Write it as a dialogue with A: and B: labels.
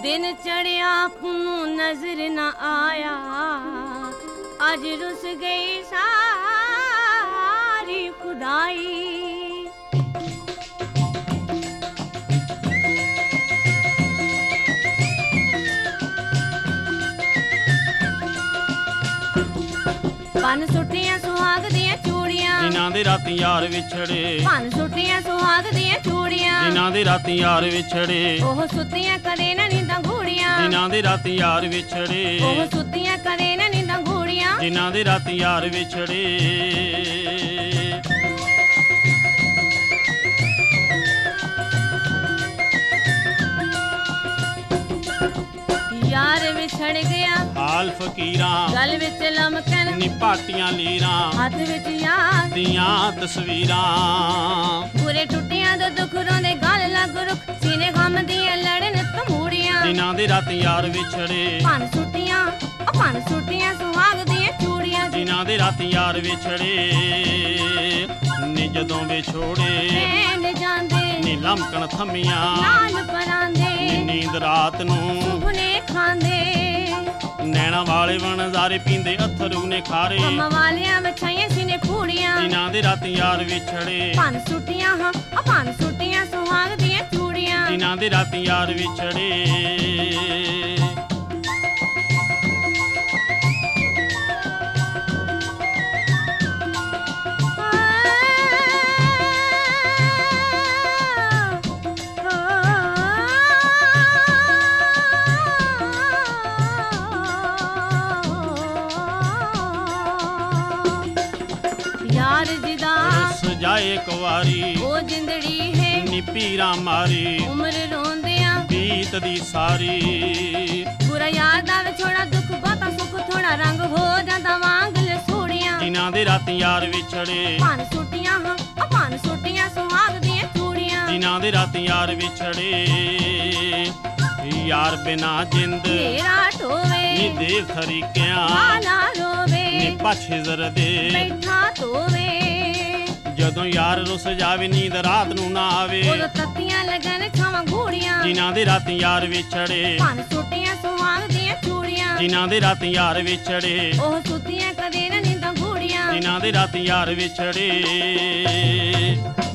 A: दिन चढ़िया पुनू नजर न आया, आज रुस गई सारी खुदाई। पन सुटियां सुहाग दियां चूड़ियां,
B: जिन्हां दे रातीं यार विछड़े।
A: पन सुटियां सुहाग दियां चूड़ियां,
B: जिन्हां दे रातीं यार विछड़े।
A: ओह सुतियां करे न नींदां घूड़ियां,
B: जिन्हां दे रातीं यार विछड़े।
A: ओह सुतियां करे न नींदां घूड़ियां,
B: जिन्हां दे रातीं यार विछड़े।
A: यार विछड़ गया
B: हाल फकीरां,
A: गल विच लमकन
B: नी पाटियां लीरां,
A: हथ विच यार
B: दियां तस्वीरां।
A: बुरे टुटियां दे दुख रोंदे गल लग रुख, सीने गम दियां लड़न तमूड़ियां।
B: जिन्हां दे रातीं यार विछड़े।
A: पन सुटियां सुहाग दियां चूड़ियां,
B: जिन्हां दे रातीं यार विछड़े। नी जदों विछोड़े
A: नैन जांदे
B: नी लमकण थमियां,
A: नाल परांदे
B: नी नींद रात नूं
A: सुपने खांदे।
B: नैना वाले वनजारे पींदे अथरू ने खारे।
A: कम वालियां विछाइयां सीने खूड़ियां,
B: जिन्हां दे रातीं यार विछड़े।
A: पन सुटियां सुहाग दियां चूड़ियां,
B: जिन्हां दे रातीं यार विछड़े।
A: यार जिदा
B: सजाए कुवारी
A: ओ जिंदड़ी है,
B: नी पीरां मारी
A: उम्र रोंदियां
B: बीत दी सारी।
A: बुरा याद आवे छोड़ा दुख बाता सुख थोड़ा, रंग हो जांदा वांगल सूड़ियां।
B: जिन्हां दे रातीं यार विछड़े।
A: पन सुटियां सुहाग दियां चूड़ियां,
B: जिन्हां दे रातीं यार विछड़े। यार बिना जिंद
A: मेरा टोवे
B: नी देव थरीकियां,
A: काला रोवे
B: नी पछ दे
A: बैठा तोवे।
B: जदों यार रुस जावे नींद रात नूं ना आवे।
A: उदों तत्तियां लगन छावां घूड़ियां,
B: जिन्हां दे रातीं यार विछड़े।
A: पन सुटियां सुहाग दियां चूड़ियां,
B: जिन्हां दे रातीं यार विछड़े।
A: ओह सुतियां कदे न नींदां घूड़ियां।
B: जिन्हां दे रातीं यार विछड़े।